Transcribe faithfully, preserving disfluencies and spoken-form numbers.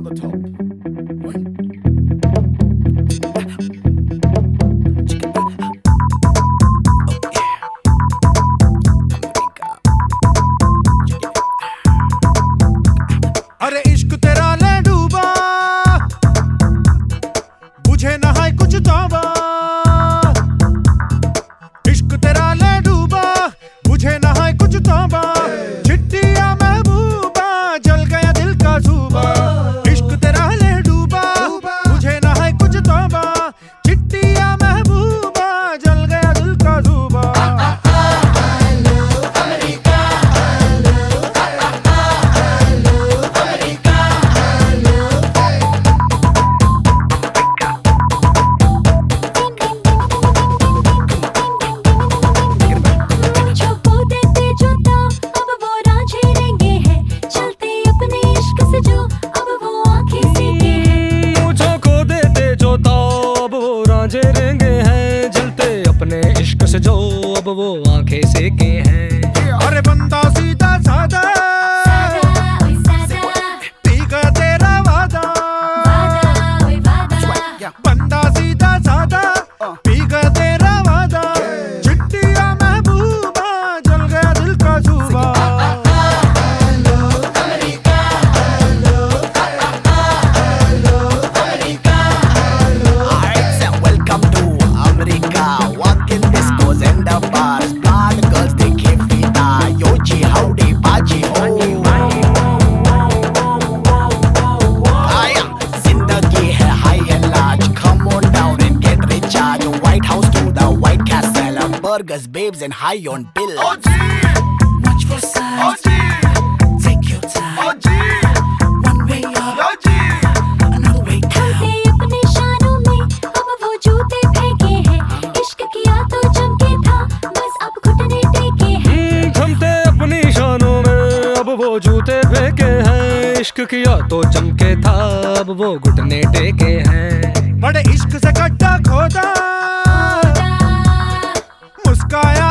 on the top. अरे इश्क तेरा ले डूबा, बुझे ना है कुछ तौबा। इश्क तेरा ले डूबा, बुझे ना है कुछ तौबा। चिट्ठिया महबूबा, जल गया दिल का सूबा। इश्क तेरा ले डूबा, बुझे ना है कुछ तौबा। चिट्ठिया महबूबा, जल गया दिल का सूबा। रेंगे हैं जलते अपने इश्क से जो अब वो आंखें सेके हैं। अरे बंदा सीधा साधा, पी गया तेरा वादा। बंदा सीधा साधा, पी गया तेरा वादा। चिट्ठिया महबूबा, जल गया दिल का सूबा। Burgers, babes, and high on bill. Oh gee, watch for signs. Oh gee, take your time. Oh gee, one way up. Oh gee, another way down. हमने अपने शानों में अब वो जूते फेंके हैं। इश्क किया तो चमके था, बस अब घुटने टेके हैं। थमते अपनी शानों में अब वो जूते फेंके हैं। इश्क किया तो चमके था, अब वो घुटने टेके हैं। बड़े इश्क से गड्ढा खोदा, मुस्काया